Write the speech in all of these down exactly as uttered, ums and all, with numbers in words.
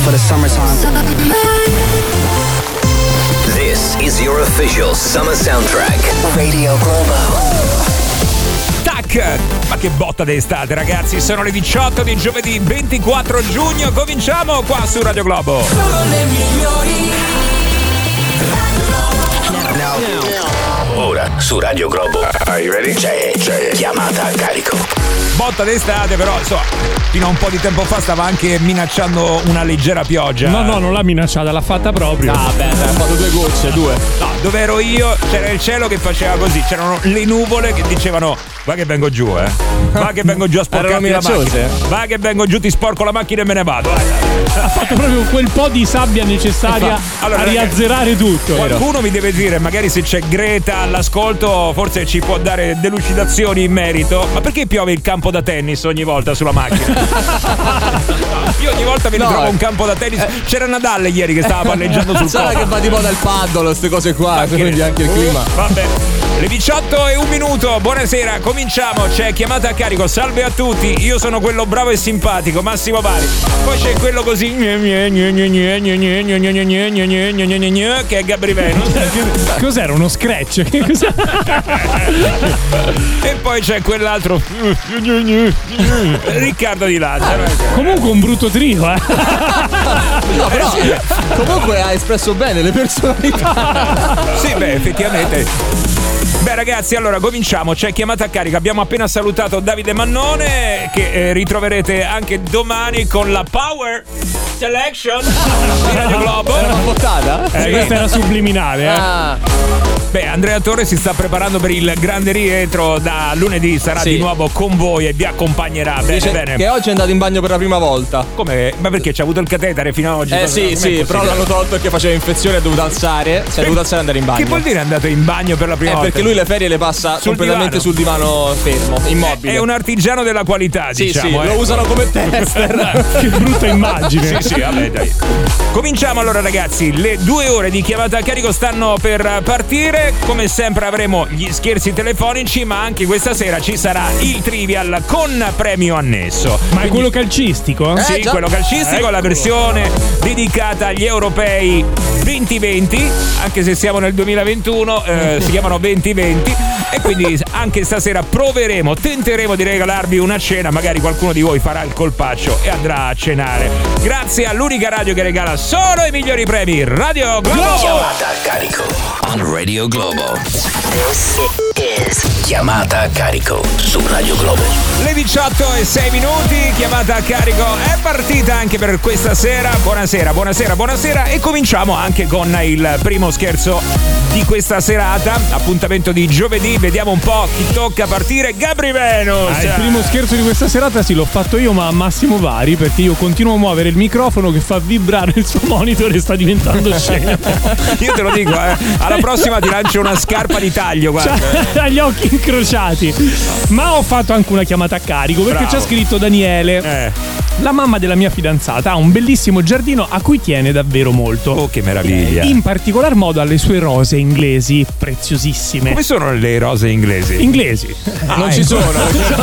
for the summertime. This is your official summer soundtrack. Radio Globo. Tac! Ma che botta d'estate, ragazzi! Sono le diciotto di giovedì ventiquattro giugno. Cominciamo qua su Radio Globo. Sono le migliori. Ora su Radio Globo. Are you ready? C'è, c'è chiamata a carico. Botta d'estate, però insomma, fino a un po' di tempo fa stava anche minacciando una leggera pioggia. No, no, non l'ha minacciata, l'ha fatta proprio. Ah, beh, ha fatto due gocce, due. No, dove ero io c'era il cielo che faceva così, c'erano le nuvole che dicevano va che vengo giù, eh. Va che vengo giù a sporcarti la macchina. Va che vengo giù, ti sporco la macchina e me ne vado. Ha fatto proprio quel po' di sabbia necessaria allora, a riazzerare tutto. Qualcuno mi deve dire, magari se c'è Greta all'ascolto, forse ci può dare delucidazioni in merito. Ma perché piove il campo da tennis ogni volta sulla macchina? Io ogni volta mi No, ritrovo eh. un campo da tennis. C'era Nadal ieri che stava palleggiando sul Sarà campo. che va di moda il paddle, queste cose qua, Anche- quindi anche il clima. Vabbè. Le diciotto e un minuto, buonasera, cominciamo, c'è chiamata a carico, salve a tutti, io sono quello bravo e simpatico, Massimo Vari, poi c'è quello così che è Gabri Venus. Cos'era, uno scratch? Che cos'era? E poi c'è quell'altro Riccardo Di Lazzaro. Comunque un brutto trio, eh. No, però comunque ha espresso bene le personalità. Sì, beh, effettivamente. Beh ragazzi, allora cominciamo, c'è chiamata a carico. Abbiamo appena salutato Davide Mannone, che eh, ritroverete anche domani con la Power Selection di Radio Globo. Era una bottata? Eh, Sì. Questa era subliminale, eh. Ah, Beh, Andrea Torre si sta preparando per il grande rientro, da lunedì sarà Sì. di nuovo con voi e vi accompagnerà. Bene, dice bene. che oggi è andato in bagno per la prima volta. Come? Ma perché c'ha avuto il catetere fino ad oggi? Eh Cosa- sì, com'è sì, possibile? però l'hanno tolto perché faceva infezione e è dovuto alzare. Si è dovuto alzare e andare in bagno. Che vuol dire è andato in bagno per la prima Eh, volta? perché lui le ferie le passa Sul completamente divano. sul divano fermo, immobile. È un artigiano della qualità, Sì, diciamo. sì, eh. lo usano come tester. Che brutta immagine. Sì, sì, vabbè, dai. Cominciamo allora, ragazzi. Le due ore di chiamata a carico stanno per partire. Come sempre avremo gli scherzi telefonici, ma anche questa sera ci sarà il trivial con premio annesso. Ma è quello calcistico? Eh, Sì, già. quello calcistico, la versione dedicata agli europei venti venti, anche se siamo nel duemilaventuno, eh, si chiamano venti venti, e quindi anche stasera proveremo, tenteremo di regalarvi una cena, magari qualcuno di voi farà il colpaccio e andrà a cenare. Grazie all'unica radio che regala solo i migliori premi, Radio Globo. Chiamata a carico on Radio Globo. This is Chiamata a carico su Radio Globo. Le diciotto e sei minuti, chiamata a carico è partita anche per questa sera. Buonasera, buonasera, buonasera. E cominciamo anche con il primo scherzo di questa serata. Appuntamento di giovedì, vediamo un po' chi tocca partire. Gabri Venus. Ah, il primo scherzo di questa serata sì, l'ho fatto io, ma a Massimo Vari, perché io continuo a muovere il microfono che fa vibrare il suo monitor e sta diventando scemo. Io te lo dico, eh. Alla prossima ti lancio una scarpa di taglio, guarda. Cioè, ha gli occhi incrociati. Ma ho fatto anche una chiamata a carico perché Bravo. c'ha scritto Daniele. Eh. La mamma della mia fidanzata ha un bellissimo giardino a cui tiene davvero molto. Oh, che meraviglia. In particolar modo alle sue rose inglesi, preziosissime. Come sono le rose inglesi? Inglesi. Non ci sono.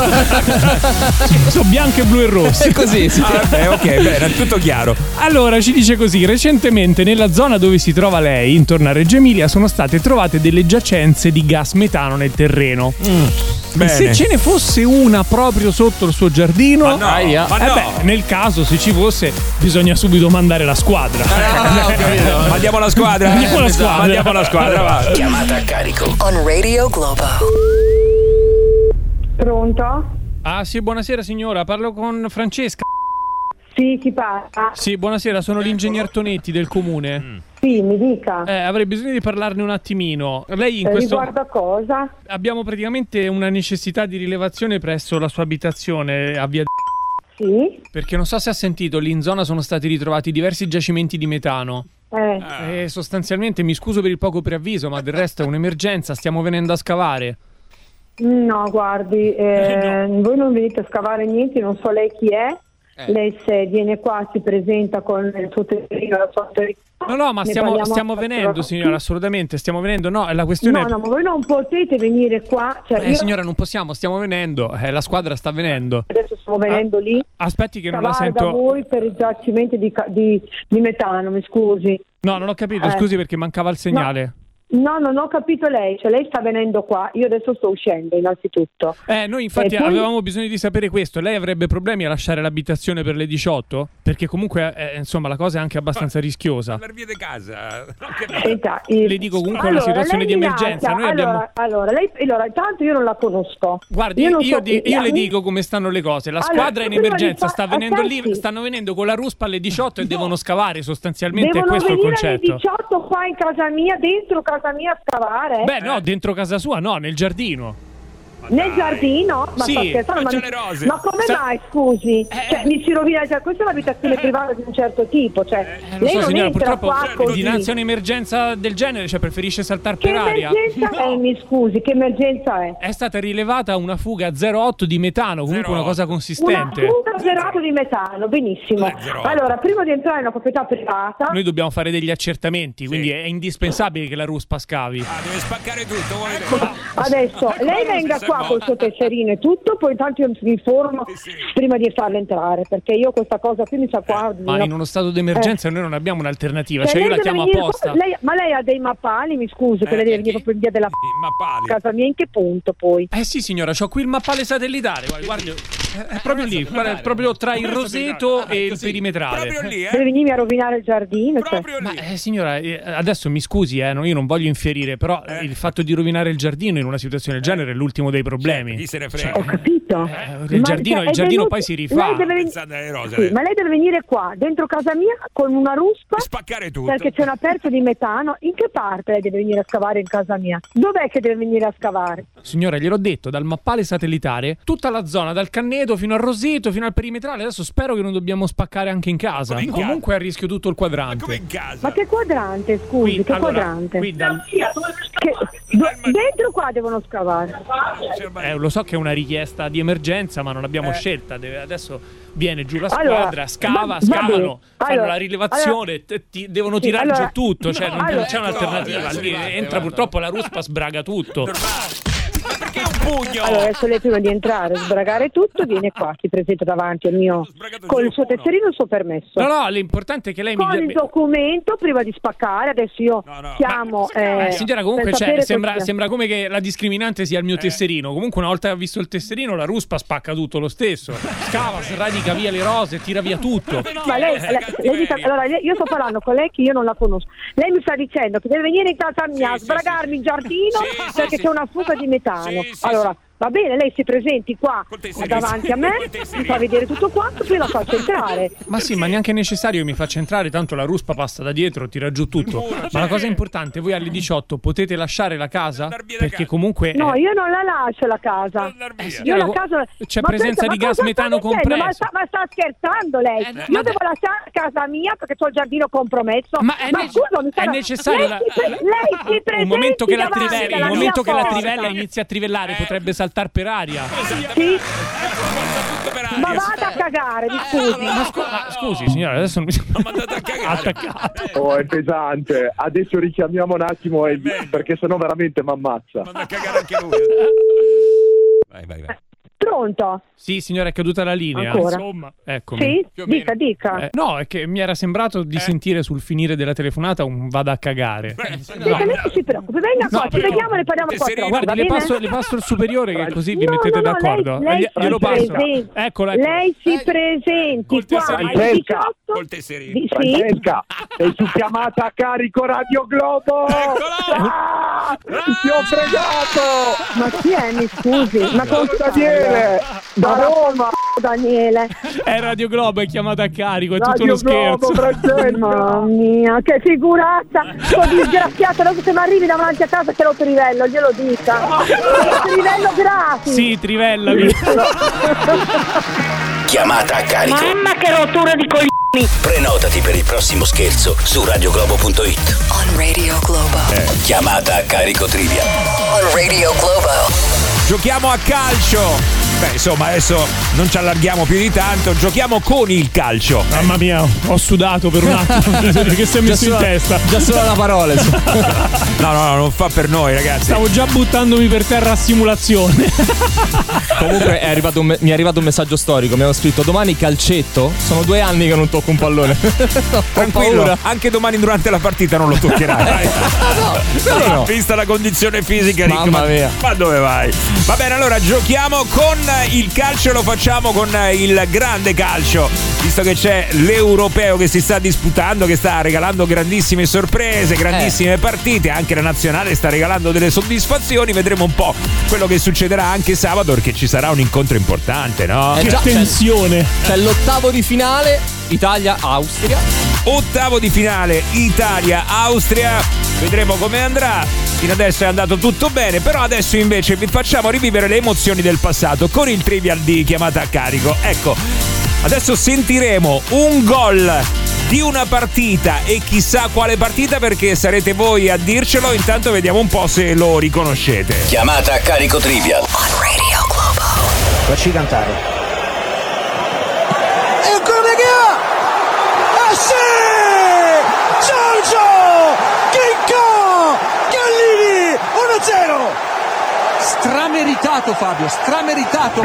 Sono bianche, blu e rosse. È così, sì. Ah, beh, ok, bene, è tutto chiaro. Allora, ci dice così: recentemente nella zona dove si trova lei, intorno a Reggio Emilia, sono state trovate delle giacenze di gas metano nel terreno. Bene. Se ce ne fosse una proprio sotto il suo giardino, Ma no, Aia. ma eh no. beh, nel caso se ci fosse bisogna subito mandare la squadra. Ah, ho capito. Mandiamo la squadra. Mandiamo la Eh, squadra. Mandiamo la squadra, va. Chiamata a carico. on Radio Globo. Pronto? Ah sì, buonasera signora, parlo con Francesca. Sì, chi parla? Sì, buonasera, sono l'ingegner Tonetti del comune. Sì, mi dica. Eh, avrei bisogno di parlarne un attimino. Lei in Eh, questo Riguardo a cosa? abbiamo praticamente una necessità di rilevazione presso la sua abitazione a via Sì? perché non so se ha sentito, lì in zona sono stati ritrovati diversi giacimenti di metano. Eh, E sostanzialmente mi scuso per il poco preavviso, ma del resto è un'emergenza, stiamo venendo a scavare. no, guardi, eh, voi non venite a scavare niente, non so lei chi è. Eh. Lei se viene qua si presenta con il suo telefonino, la sua autorità. No, no, ma Ne stiamo, parliamo stiamo a venendo, quattro signora, occhi. assolutamente, stiamo venendo. No, la questione No, no, ma voi non potete venire qua. Cioè, è... Eh, io signora, non possiamo, stiamo venendo. Eh, la squadra sta venendo. adesso stiamo venendo Ah, lì. Aspetti che non la Scavare da sento. voi per i giacimenti di, ca- di, di metano, mi scusi. No, non ho capito, Eh. scusi perché mancava il segnale. No, non ho capito lei, cioè lei sta venendo qua, io adesso sto uscendo innanzitutto. Eh, noi infatti E poi- avevamo bisogno di sapere questo. Lei avrebbe problemi a lasciare l'abitazione per le diciotto? Perché comunque, eh, insomma, la cosa è anche abbastanza rischiosa. Andare via di casa. Non capisco. Senta, il- Le dico comunque una situazione lei di mi emergenza, lascia- noi abbiamo- allora, allora, lei, allora, intanto io non la conosco. Guardi, Io io, non so di- chi- io le mi- dico come stanno le cose. La Allora, squadra è in prima di emergenza, fa- sta venendo lì, aspetti. stanno venendo con la ruspa alle diciotto e devono scavare sostanzialmente. Devono Questo è il venire alle concetto. diciotto qua in casa mia, dentro casa mia a scavare? Beh, no, dentro casa sua, no, nel giardino. Nel giardino? Ma Sì, sta scherzando? Ma, c'è le rose. ma come Sta- mai, scusi? Eh. Cioè, mi si rovina, cioè, questa è un'abitazione privata di un certo tipo, cioè, Eh, lo lei so, non signora, entra purtroppo qua così. dinanzi a un'emergenza del genere, cioè preferisce saltare Che per aria. emergenza è, mi scusi, che emergenza è? È stata rilevata una fuga zero otto di metano, comunque zero una cosa Una consistente. fuga zerato di metano, benissimo. Eh, zero otto. Allora, prima di entrare in una proprietà privata, Noi dobbiamo fare degli accertamenti, quindi è indispensabile che la ruspa scavi. Ah, deve spaccare tutto. vuole vedere. adesso lei venga qua col suo tesserino e tutto, poi intanto io mi informo prima di farla entrare, perché io questa cosa qui mi sa qua. Ma in uno stato d'emergenza noi non abbiamo un'alternativa, Cioè, cioè io lei la deve chiamo venire apposta. qua- lei- ma lei ha dei mappali, mi scusi, che Eh, lei deve chi? venire proprio in via della I mappali. casa mia, in che punto poi? Eh sì signora, c'ho qui il mappale satellitare, guardi, guardi, è è proprio lì, guarda, è proprio tra il roseto e il perimetrale. Proprio lì, Deve eh? venirmi a rovinare il giardino, cioè. Proprio Ma lì. eh, signora, eh, adesso mi scusi, eh, no, io non voglio infierire, però Eh. il fatto di rovinare il giardino in una situazione del genere è l'ultimo dei problemi. Chi se ne Ho frega? capito. Eh, il giardino- il è giardino venuto- poi si rifà. Lei deve, ven- Pensate alle rose. sì, ma lei deve venire qua, dentro casa mia, con una ruspa, Spaccare tutto. perché c'è un aperto di metano. In che parte lei deve venire a scavare in casa mia? Dov'è che deve venire a scavare? Signora, gliel'ho detto, dal mappale satellitare, tutta la zona, dal Canneto fino al Roseto, fino al perimetrale. Adesso spero che non dobbiamo spaccare anche in casa. Come in casa? Comunque è a rischio tutto il Ma quadrante. come in casa? Ma che quadrante, scusi, Qui, che allora, quadrante? qui dal- Che- do- dentro qua devono scavare. Eh, lo so che è una richiesta di emergenza, ma non abbiamo Eh. scelta. Deve- adesso viene giù la Allora, squadra, scava, va- va scavano, bene. fanno Allora, la rilevazione, t- ti- devono sì, tirare allora- giù tutto. Cioè, non, non allora- c'è un'alternativa. Ecco, Lì guarda, entra guarda. purtroppo la ruspa, sbraga tutto. Normale. Ma perché un pugno? Allora adesso lei prima di entrare, sbragare tutto, viene qua, si presenta davanti al mio, Sbragato con giù il suo uno. tesserino e il suo permesso. No, no, l'importante è che lei mi Con il dia- documento prima di spaccare, adesso io No, no, chiamo. Eh, eh, signora, comunque per cioè, sapere sembra, cosa- sembra come che la discriminante sia il mio tesserino. Comunque, una volta che ha visto il tesserino, la ruspa spacca tutto lo stesso. Scava, sradica via le rose, tira via tutto. Ma lei, Eh, lei- cattiveria. lei dica- allora, lei- io sto parlando con lei che io non la conosco. Lei mi sta dicendo che deve venire in casa mia a sì, sbragarmi sì. in giardino Sì, sì, perché sì. c'è una fuga di metano. Sì, sì, allora, va bene, lei si presenti qua Col tesserino. davanti a me, Col mi tesserino. fa vedere tutto quanto, poi la faccio entrare. Ma sì, ma neanche è necessario che mi faccia entrare, tanto la ruspa passa da dietro, tira giù tutto. Ma la cosa importante, voi alle diciotto potete lasciare la casa? Andar via da Perché casa. comunque... No, eh, io non la lascio la casa. Andar via. Eh, Io signora, la casa... c'è Ma presenza aspetta, di ma gas cosa metano sta dicendo? Ma compresso. sta, ma sta scherzando lei? Eh, Io ma- devo lasciare casa mia perché ho il giardino compromesso. Ma è ne- scusa, mi è sta- necessario Lei, la- si, pre- lei si presenti un momento che la davanti trivella, alla un momento che mia la porta. trivella inizia a trivellare, potrebbe saltare per aria. Sì, Tutto per aria. ma vada a cagare, mi scusi. Ma, scu- ma scusi, signora, adesso non mi L'ho mandato a cagare. attaccato. Oh, è pesante. Adesso richiamiamo un attimo È Eddie, meglio. perché sennò veramente mi ammazza. Manda a cagare anche lui. Vai, vai, vai. Pronto? Sì, signora, è caduta la linea. Ancora? Insomma, eccomi. Sì? Più o Dica, meno. dica. Eh, no, è che mi era sembrato di sentire sul finire della telefonata un vada a cagare. Dica, lei non si preoccupi, venga qua, No, ci però- vediamo e ne parliamo Che quattro. sereno. Va Guardi, le bene? passo, le passo il superiore che così vi No, mettete no, no, d'accordo. lei- lei Gli- glielo si passo. presenti. Eccolo, ecco. Lei si presenti Col qua tesserino. alle diciotto. Col tesserino. Di- sì? Francesca, sei su chiamata a carico Radio Globo! Ah, ti ho fregato! Ma chi è, mi scusi? Ma con Sono Daniele, da Roma! Daniele. È Radio Globo, è chiamata a carico, è tutto Radio uno Globo, scherzo. Francesca! Mamma mia, che figuraccia! Sto disgraziato, adesso se mi arrivi davanti a casa te lo trivello, glielo dica. Trivello gratis. Sì, trivella. mi- Chiamata a carico. Mamma che rottura di coglioni! Prenotati per il prossimo scherzo su radioglobo punto it. On Radio Globo. Chiamata a carico trivia. On Radio Globo. Giochiamo a calcio. Beh, insomma, adesso non ci allarghiamo più di tanto, giochiamo con il calcio. Mamma mia, ho sudato per un attimo. Che si è messo in testa. Già solo la parola. No, no, no, non fa per noi, ragazzi. Stavo già buttandomi per terra a simulazione. Comunque è arrivato un me- mi è arrivato un messaggio storico. Mi hanno scritto: domani calcetto. Sono due anni che non tocco un pallone. Tranquillo, anche domani durante la partita non lo toccherai. no, no, no. Vista la condizione fisica, Rick, Mamma ma, mia. ma dove vai? Va bene, allora giochiamo con il calcio, lo facciamo con il grande calcio, visto che c'è l'europeo che si sta disputando, che sta regalando grandissime sorprese, grandissime eh. partite, anche la nazionale sta regalando delle soddisfazioni. Vedremo un po' quello che succederà anche sabato, perché ci sarà un incontro importante, no? Eh, che già, tensione! C'è, c'è l'ottavo di finale Italia-Austria. Ottavo di finale Italia-Austria, vedremo come andrà. Fino adesso è andato tutto bene, però adesso invece vi facciamo rivivere le emozioni del passato con il trivial di chiamata a carico. Ecco, adesso sentiremo un gol di una partita e chissà quale partita, perché sarete voi a dircelo. Intanto vediamo un po' se lo riconoscete. Chiamata a carico trivial. On Radio Globo. Facci cantare. E come che ha? Ah sì! Giorgio! Chicco! Gallini! uno a zero! Strameritato Fabio, strameritato!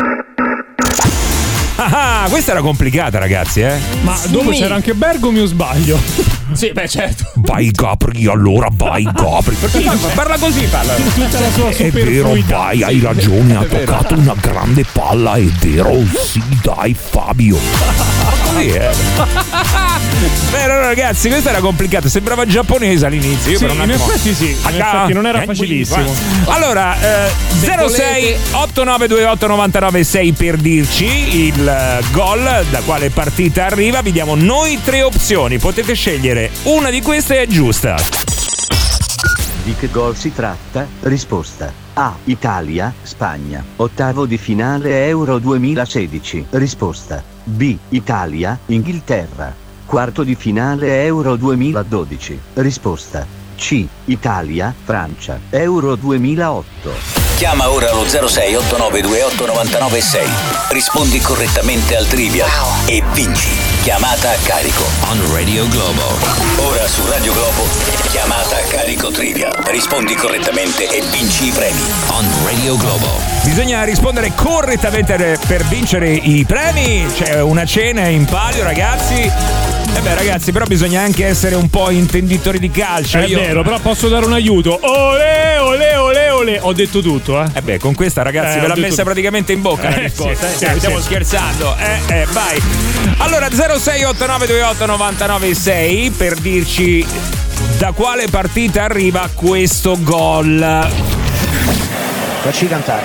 Ah, questa era complicata, ragazzi, eh? Ma dopo Sì. c'era anche Bergomi o sbaglio? Sì, beh, certo. Vai Gabri, allora vai Gabri. Perché parla così, parla. Tutta la sua È super vero, fluidità. vai, hai ragione, ha toccato una grande palla, è vero, sì, dai Fabio. Così, eh. Beh, allora, ragazzi, questa era complicata, sembrava giapponese all'inizio. Io Sì, per un in attimo... effetti sì, in effetti non era facilissimo. Allora, eh, zero sei otto nove due otto nove nove sei per dirci il eh, gol, da quale partita arriva. Vi diamo noi tre opzioni, potete scegliere una di queste è giusta. Di che gol si tratta? Risposta A. Italia, Spagna, ottavo di finale Euro duemilasedici. Risposta B. Italia, Inghilterra, quarto di finale Euro duemiladodici. Risposta C. Italia, Francia, Euro duemilaotto. Chiama ora lo zero sei otto nove due otto nove nove sei. Rispondi correttamente al trivial e vinci. Chiamata a carico on Radio Globo. Ora su Radio Globo, chiamata a carico trivial. Rispondi correttamente e vinci i premi on Radio Globo. Bisogna rispondere correttamente per vincere i premi. C'è una cena in palio, ragazzi. E beh, ragazzi, però bisogna anche essere un po' intenditori di calcio. È Io... vero, però posso dare un aiuto. Ole, ole, ole, ole. Ho detto tutto, eh. Eh beh, con questa, ragazzi, Eh, ve l'ha ho detto messa tutto. praticamente in bocca la Eh, risposta. sì, eh. sì, Stiamo sì. scherzando. Eh, eh, vai. Allora, zero sei otto nove due otto nove nove sei per dirci da quale partita arriva questo gol. Facci cantare.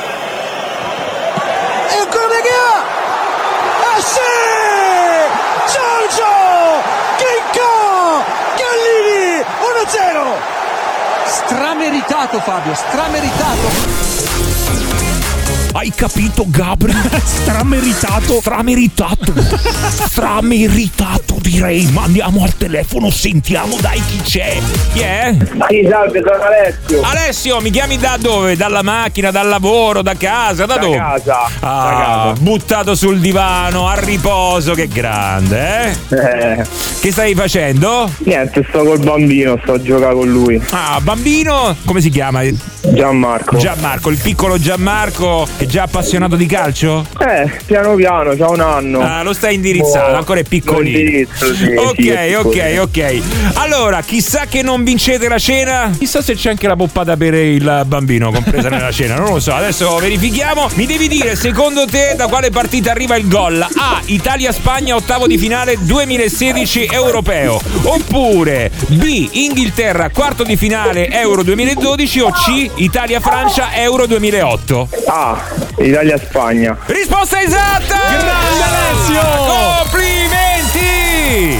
E come che ha? Ah sì! Giorgio! Chicco! Gallini! uno a zero! Strameritato Fabio, strameritato! Hai capito, Gabri? Strameritato. Strameritato. Strameritato, direi. Ma andiamo al telefono, sentiamo, dai, chi c'è. Chi è? Sì, salve, sono Alessio. Alessio, mi chiami da dove? Dalla macchina, dal lavoro, da casa? Da, Da dove? casa, Ah, da casa. buttato sul divano, a riposo, che grande, eh? Eh, Che stai facendo? niente, sto col bambino, sto a giocare con lui. Ah, bambino, come si chiama? Gianmarco. Gianmarco, il piccolo Gianmarco, è già appassionato di calcio? Eh, piano piano, c'ha un anno. Ah, lo stai indirizzando, Oh, ancora è piccolino. lo indirizzo, sì, ok, sì, è ok, piccolino. ok. Allora, chissà che non vincete la cena? Chissà se c'è anche la poppata per il bambino compresa nella cena, non lo so, adesso verifichiamo. Mi devi dire, secondo te, da quale partita arriva il gol? A. Italia-Spagna, ottavo di finale duemilasedici europeo. Oppure B. Inghilterra, quarto di finale Euro duemiladodici. O C. Italia-Francia, Euro duemilaotto. Ah, Italia-Spagna. Risposta esatta! Grande Alessio! Complimenti!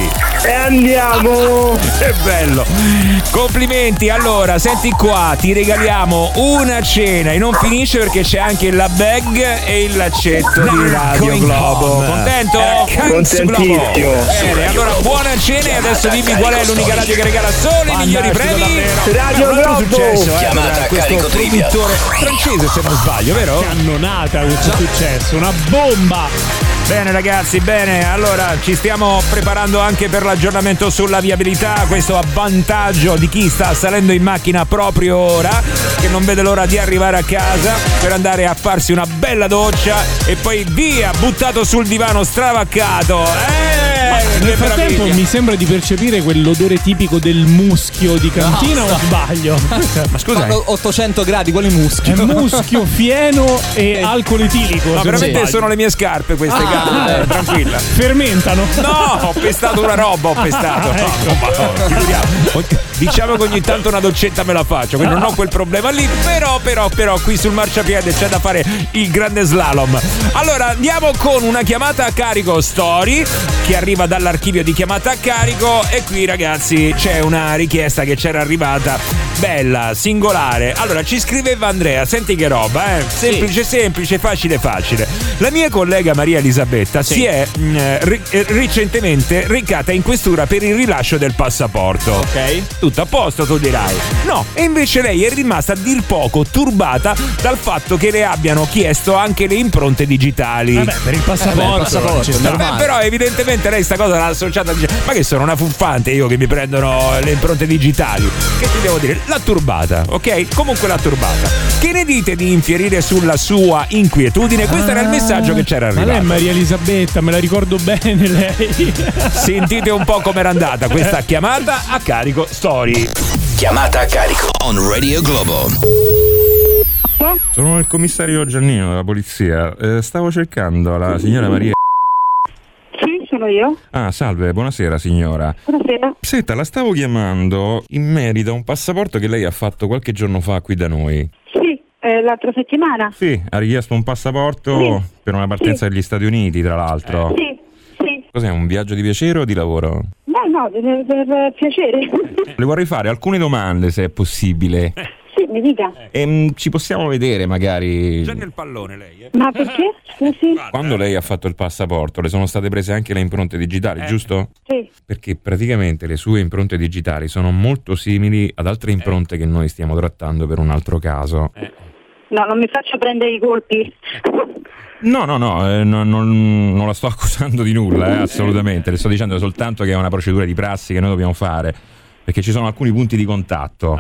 e andiamo. Che bello. Complimenti. Allora, senti qua, ti regaliamo una cena e non finisce perché c'è anche la bag e il laccetto di Radio Globo. Contento? Contentissimo. Bene, allora buona cena e adesso dimmi qual è l'unica radio che regala solo i migliori premi. Radio Globo. Successo, eh, Chiamata a carico trivia. francese se non sbaglio, vero? Cannonata questo è successo, una bomba. Bene ragazzi, bene, allora ci stiamo preparando anche per l'aggiornamento sulla viabilità, questo a vantaggio di chi sta salendo in macchina proprio ora, che non vede l'ora di arrivare a casa per andare a farsi una bella doccia e poi via, buttato sul divano stravaccato. Eh, Nel frattempo mi sembra di percepire quell'odore tipico del muschio di cantina, no, o sbaglio? Ma scusa, ottocento gradi, quali muschio? È muschio, fieno e alcol etilico. no, veramente sono le mie scarpe queste, ah, eh, tranquilla. Fermentano. No, ho pestato una roba, ho pestato. Ah, ecco. No, ma no, figuriamo. Diciamo che ogni tanto una doccetta me la faccio, quindi non ho quel problema lì, però, però, però qui sul marciapiede c'è da fare il grande slalom. Allora andiamo con una chiamata a carico story che arriva dall'archivio di chiamata a carico e qui ragazzi c'è una richiesta che c'era arrivata bella, singolare. Allora ci scriveva Andrea, senti che roba, eh? Semplice, sì. semplice, facile, facile. La mia collega Maria Elisabetta sì. si è mh, ri- recentemente recata in questura per il rilascio del passaporto. Ok. Tutto a posto, tu dirai. No, e invece lei è rimasta a dir poco turbata dal fatto che le abbiano chiesto anche le impronte digitali. Vabbè, per il passaporto, Vabbè, il passaporto ci sta. Beh, però evidentemente lei sta cosa l'ha associata a dire, ma che sono una fuffante io che mi prendono le impronte digitali. Che ti devo dire? L'ha turbata, ok? Comunque l'ha turbata. Che ne dite di infierire sulla sua inquietudine? Questo ah, era il messaggio che c'era arrivato. Ma lei è Maria Elisabetta, me la ricordo bene lei. Sentite un po' com'era andata questa chiamata a carico story. Chiamata a carico on Radio Globo. Sono il commissario Giannino della polizia. Eh, stavo cercando la signora Maria. Sì, sono io. Ah, salve, buonasera signora. Buonasera. Senta, la stavo chiamando in merito a un passaporto che lei ha fatto qualche giorno fa qui da noi. Sì, eh, l'altra settimana. Sì, ha richiesto un passaporto sì. per una partenza sì. degli Stati Uniti, tra l'altro. Sì, sì. Cos'è, un viaggio di piacere o di lavoro? No, no, per, per piacere. Le vorrei fare alcune domande, se è possibile. Sì, mi dica. E, ci possiamo vedere magari. Già nel pallone lei, eh? Ma perché? Scusi? Quando lei ha fatto il passaporto le sono state prese anche le impronte digitali, eh. giusto? Sì. Perché praticamente le sue impronte digitali sono molto simili ad altre impronte eh. che noi stiamo trattando per un altro caso. Eh. No, non mi faccio prendere i colpi. No, no, no, eh, no non, non la sto accusando di nulla, eh, assolutamente. Le sto dicendo soltanto che è una procedura di prassi che noi dobbiamo fare, perché ci sono alcuni punti di contatto.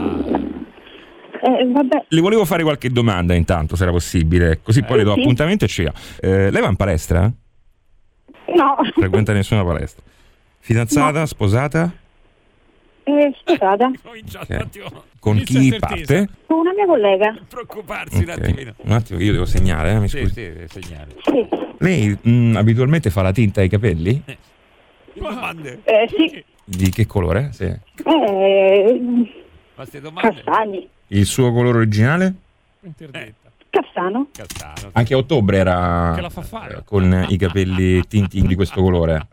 Eh, vabbè. Le volevo fare qualche domanda intanto, se era possibile, così poi eh, le do sì. appuntamento e ci va. Eh, lei va in palestra? No. Frequenta nessuna palestra. Fidanzata? No. Sposata? Eh, sposata. Okay. Con chi parte? Con una mia collega. Non preoccuparsi okay. un attimino. Un attimo che io devo segnare, eh? Mi sì, scusi. sì, segnare. Sì. Lei mh, abitualmente fa la tinta ai capelli? Eh. Domande. Eh, sì. Di che colore? Sì. Eh, castani. Il suo colore originale? Eh. Castano. Castano. Anche a ottobre era che la fa fare. Con i capelli tinti di questo colore?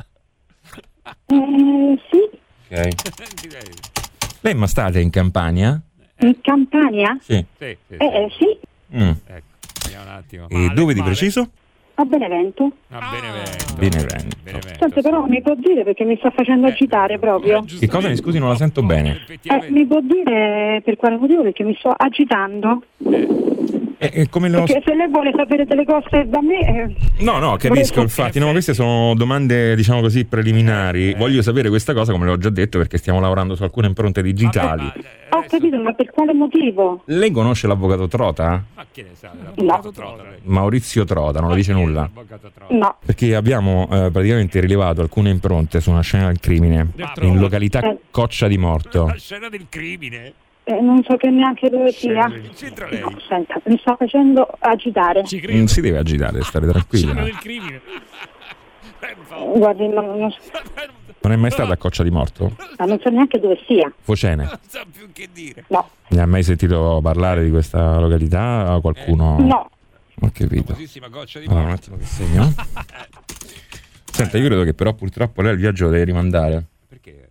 Eh, sì. Ok. Lei è mai stata in Campania? In Campania? Sì. Sì, sì, sì. Eh, sì. Mm. Ecco, vediamo un attimo. E male, dove di male. preciso? A Benevento. A Benevento. Benevento. Benevento. Senti, però mi può dire perché mi sta facendo agitare proprio. Che cosa? Mi scusi, non la sento bene. Eh, mi può dire per quale motivo? Perché mi sto agitando. Eh, eh, come lo... Perché se lei vuole sapere delle cose da me... Eh, no, no, capisco, infatti. No, queste sono domande, diciamo così, preliminari. Voglio sapere questa cosa, come l'ho già detto, perché stiamo lavorando su alcune impronte digitali. Ho capito, ma per quale motivo? Lei conosce l'avvocato Trota? Ma che ne sa? L'avvocato no. Trota. Lei. Maurizio Trota, non lo dice nulla? No. Perché abbiamo eh, praticamente rilevato alcune impronte su una scena del crimine in località eh. Coccia di Morto. La scena del crimine? Eh, non so che neanche dove sia. C'entra lei? No, senta, mi sta facendo agitare. Non si deve agitare, stare tranquilla. Scena del crimine. Guardi, non, non, non è mai stata a Coccia di Morto? Ma non so neanche dove sia. Focene. Non sa più che dire. No. Ne ha mai sentito parlare di questa località? Qualcuno? No. Ho capito. Goccia di allora, un attimo che segno. Senta, io credo che però purtroppo lei il viaggio lo deve rimandare. Perché?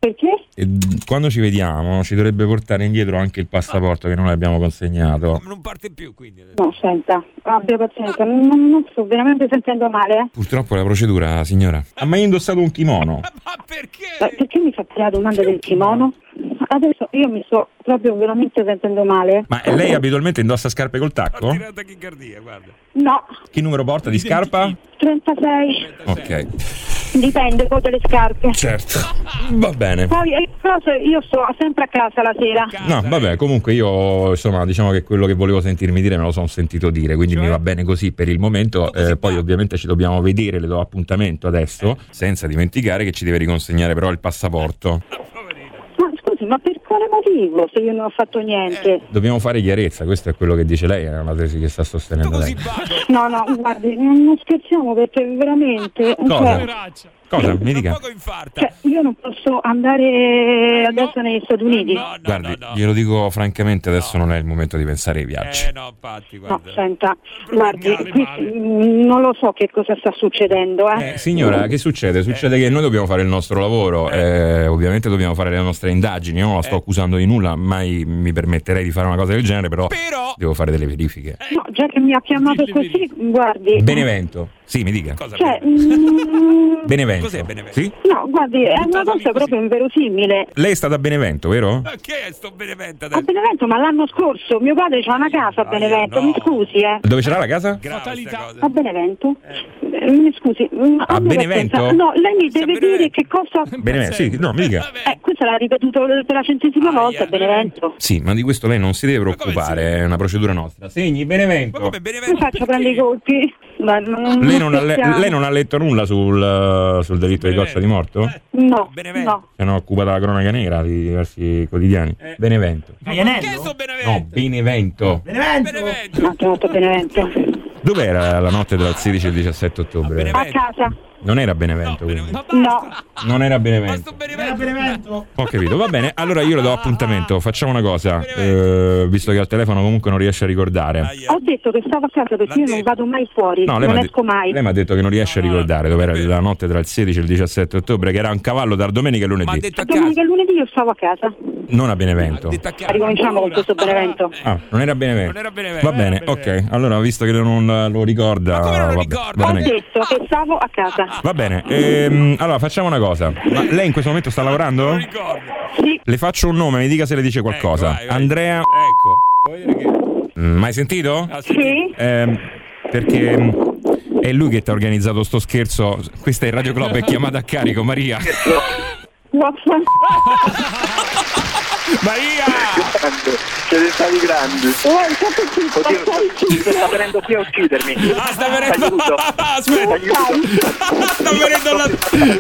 E quando ci vediamo ci dovrebbe portare indietro anche il passaporto che non le abbiamo consegnato. Non parte più, quindi. No, senta, abbia pazienza, non, non sto veramente sentendo male. Purtroppo la procedura, signora. Ha mai indossato un kimono? Ma perché? Eh, perché mi fa la domanda del kimono? Adesso io mi sto proprio veramente sentendo male. Ma lei abitualmente indossa scarpe col tacco? Tachicardia, guarda. No. Che numero porta di scarpa? trentasei. Ok. Dipende poi dalle scarpe. Certo. Va bene. Poi eh, cosa, io sto sempre a casa la sera. No, vabbè, comunque io, insomma, diciamo che quello che volevo sentirmi dire me lo sono sentito dire, quindi mi va bene così per il momento. Eh, poi ovviamente ci dobbiamo vedere, le do appuntamento adesso, senza dimenticare che ci deve riconsegnare però il passaporto. Ma scusi, ma per quale motivo se io non ho fatto niente? Dobbiamo fare chiarezza, questo è quello che dice lei, è una tesi che sta sostenendo lei. No, no, guardi, non, non scherziamo perché veramente... Cosa? Cioè, Cosa? Mi dica. cioè, io non posso andare adesso negli Stati Uniti. Guardi, glielo dico francamente, adesso non è il momento di pensare ai viaggi. Eh no, infatti, No, senta, guardi, qui, mh, non lo so che cosa sta succedendo, eh. Eh, signora, che succede? Succede che noi dobbiamo fare il nostro lavoro, eh, ovviamente dobbiamo fare le nostre indagini, io non la sto accusando di nulla, mai mi permetterei di fare una cosa del genere, però, devo fare delle verifiche. No, già che mi ha chiamato così, guardi... Benevento. Sì, mi dica. Cioè, mh, Benevento. Cos'è Benevento? Sì? no, guardi, è una cosa proprio inverosimile. Lei è stata a Benevento, vero? Che è sto Benevento A adesso? Benevento, ma l'anno scorso mio padre c'ha una casa a Benevento, mi scusi, eh. Dove ce l'ha la casa? A Benevento? Eh, Mi scusi. mh, A abbia Benevento? pazienza. No, lei mi deve dire che cosa... Benevento, sì, no, mi dica. Eh, questo l'ha ripetuto per la centesima volta, Benevento. Sì, ma di questo lei non si deve preoccupare, è una procedura nostra. Segni, Benevento. Mi faccio prendere i colpi. Ma non- Lei non, ha le- scherziamo. lei non ha letto nulla sul, uh, sul delitto di coccia di morto? No, no. Se ne è occupata la cronaca nera di diversi quotidiani. Benevento. No, Benevento. Benevento. No, chiamato Benevento. Dov'era la notte tra il sedici e il diciassette ottobre? A casa. Non era Benevento, quindi. No. Non era Benevento. Ho capito, va bene. Allora io le do appuntamento. Facciamo una cosa, eh, visto che al telefono comunque non riesce a ricordare. Ho detto che stavo a casa perché io non vado mai fuori, No, lei non m'ha esco de- mai. lei mi ha detto che non riesce a ricordare dove era la notte tra il sedici e il diciassette ottobre, che era un cavallo tra domenica e lunedì. Domenica e lunedì io stavo a casa. Non a Benevento. Ricominciamo con questo Benevento. Ah, non era Benevento. Va bene, ok. Allora, visto che non lo ricorda, vabbè, va Ho bene. detto che stavo a casa. Va bene, ehm, allora facciamo una cosa. Ma lei in questo momento sta lavorando? Sì. Le faccio un nome, mi dica se le dice qualcosa. Andrea. Ecco. Mm, Mai sentito? Sì. Ehm, perché mm, è lui che ti ha organizzato sto scherzo. Questa è Radio Club, è chiamata a carico, Maria. Maria! Siete stati grandi. Oddio, mi sta venendo qui a uccidermi. Ah, sta venendo. Aiuto. Aspetta, Aiuto. sta venendo la.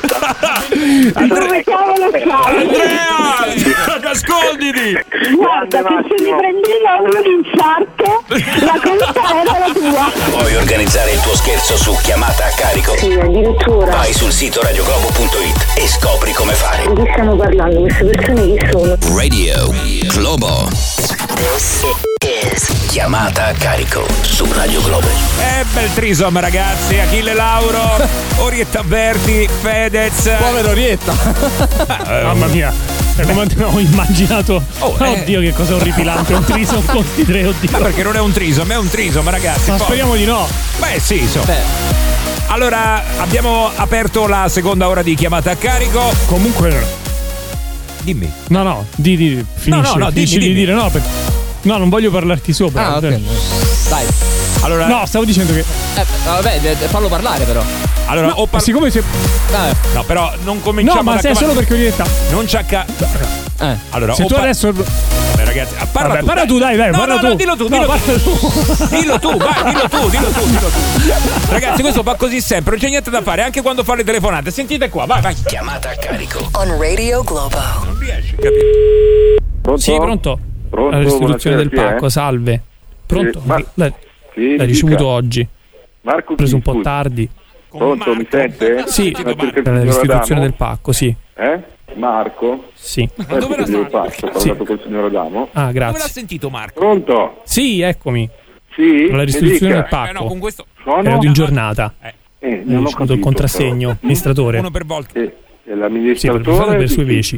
Dove cavolo stai? Andrea! Nasconditi! Guarda, che se mi prendeva un infarto, la colpa era la tua. Vuoi organizzare il tuo scherzo su chiamata a carico? Sì, addirittura. Vai sul sito radioglobo punto it e scopri come fare. Di chi stiamo parlando? Queste persone chi sono? Radio Globo. This is chiamata a carico su Radio Globo. Eh, bel trisom, ragazzi. Achille Lauro, Orietta Berti, Fedez. Povero Orietta. Mamma mia. È come ho immaginato. Oh, eh. Oddio, che cosa orripilante. Un trisom con sti tre, oddio. Ma perché non è un trisom, è un trisom, ragazzi. Ma Poi- speriamo di no. Beh, sì, insomma. Allora, abbiamo aperto la seconda ora di chiamata a carico. Comunque. Dimmi. No, no, di, di, finisci, no, no, finisci dimmi, di dimmi. dire no. Per... No, non voglio parlarti sopra. Ah, ok. Dai. Allora, No, stavo dicendo che. Eh, vabbè, de- de- fallo parlare però. allora No, o par- siccome se. Dai. No, però non cominciamo No, ma da sei cavallo. solo perché Orietta. Non c'ha ca- Eh. Allora, Se o tu par- adesso. Vabbè, ragazzi, ah, parla Vabbè, tu. parla tu, dai, dai, no, parla no, tu. No, dillo tu, No, dillo parla tu. tu. Dillo tu, vai, dillo tu, dillo tu, dillo tu. Ragazzi, questo fa così sempre, non c'è niente da fare, anche quando fa le telefonate. Sentite qua, vai, vai. Chiamata a carico. On Radio Globo. Non riesci, capito? Pronto? Sì, pronto. Pronto? La restituzione del Buonasera, chi è? pacco, salve. Pronto? Sì, ma- L'hai, Sì, l'hai ricevuto dica. oggi. Marco Ho preso un chi, po' scusi? tardi. Pronto, mi sente? Sì, Ma perché il per la signor restituzione Adamo? del pacco, sì. Eh? Marco? Sì. Ma dove l'ha il pacco? Ho Sì. parlato col signor Adamo. Ah, Dove l'ha grazie. sentito Marco? Pronto? Sì, eccomi. Sì? La Mi restituzione dica. del pacco. Eh no, con questo Sono? Era di un giornata. eh, Eh, non ho ricevuto il contrassegno, amministratore. Uno per volta. Eh, e l'amministratore sì, per, per i suoi veci.